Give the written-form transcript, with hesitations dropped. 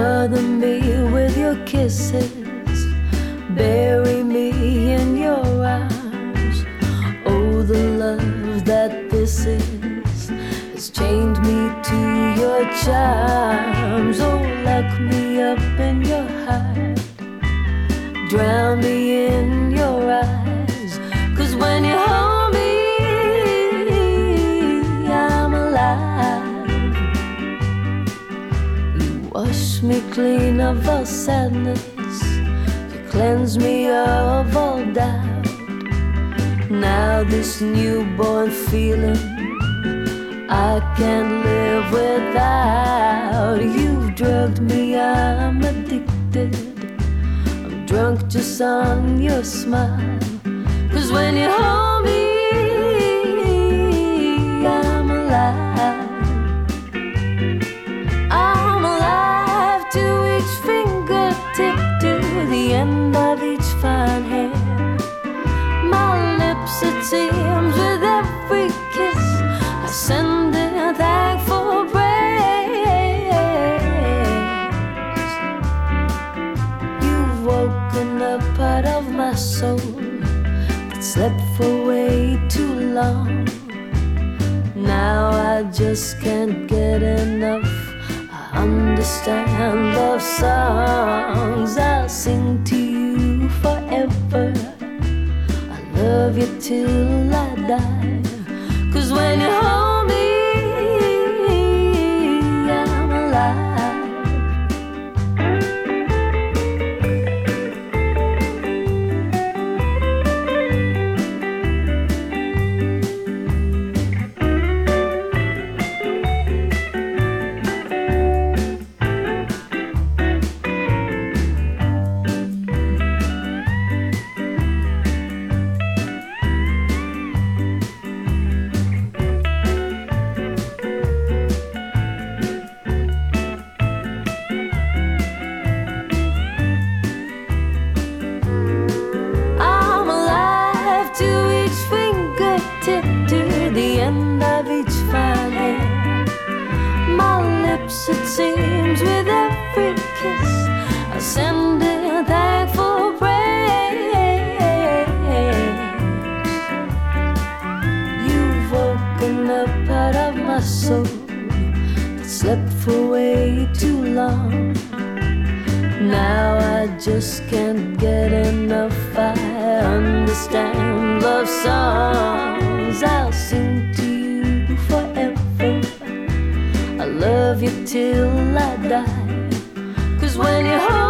Smother me with your kisses, bury me in your arms. Oh, the love that this is has chained me to your charms. Oh, lock me up in your heart, drown me in your eyes. 'Cause when you hold me, I'm alive. You wash me clean of all sadness, you cleanse me of all doubt. Now this newborn feeling I can't live without. You've drugged me, I'm addicted, I'm drunk just on your smile. 'Cause when you hold me, I'm alive. I'm alive to each fingertip, to the end of each fine hair. My lips, it seems, with every kiss I send a thankful praise. You've woken up part of my soul that slept for way too long. Now I just can't get enough. I understand love songs. I'll sing to you forever, I love you till I die. 'Cause when you hold me, I'm alive. It seems with every kiss I send a thankful praise. You've woken up part of my soul that slept for way too long. Now I just can't get enough. I understand love songs. I'll sing to you forever, I love you till I die. 'Cause when you hold